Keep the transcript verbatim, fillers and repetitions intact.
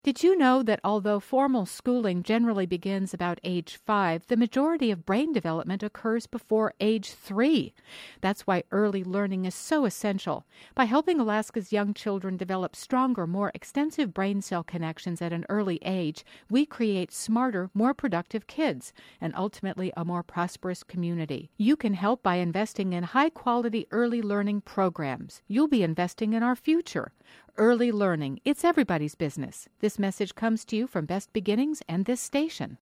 Did you know that although formal schooling generally begins about age five, the majority of brain development occurs before age three? That's why early learning is so essential. By helping Alaska's young children develop stronger, more extensive brain cell connections at an early age, we create smarter, more productive kids, and ultimately a more prosperous community. You can help by investing in high-quality early learning programs. You'll be investing in our future. Early learning, it's everybody's business. This message comes to you from Best Beginnings and this station.